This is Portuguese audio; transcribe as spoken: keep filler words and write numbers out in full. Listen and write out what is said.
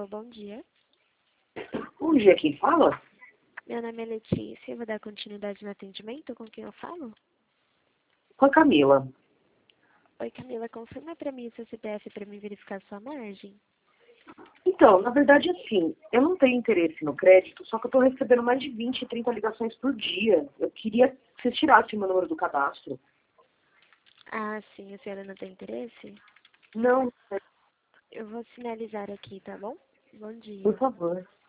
bom dia. Bom dia, quem fala? Meu nome é Letícia, eu vou dar continuidade no atendimento. Com quem eu falo? Com a Camila. Oi, Camila, confirma para mim o seu C P F para mim verificar sua margem. Então, na verdade, assim, eu não tenho interesse no crédito, só que eu tô recebendo mais de vinte, trinta ligações por dia. Eu queria que você tirasse o meu número do cadastro. Ah, sim, a senhora não tem interesse? Não, Eu vou sinalizar aqui, tá bom? Bom dia. por favor.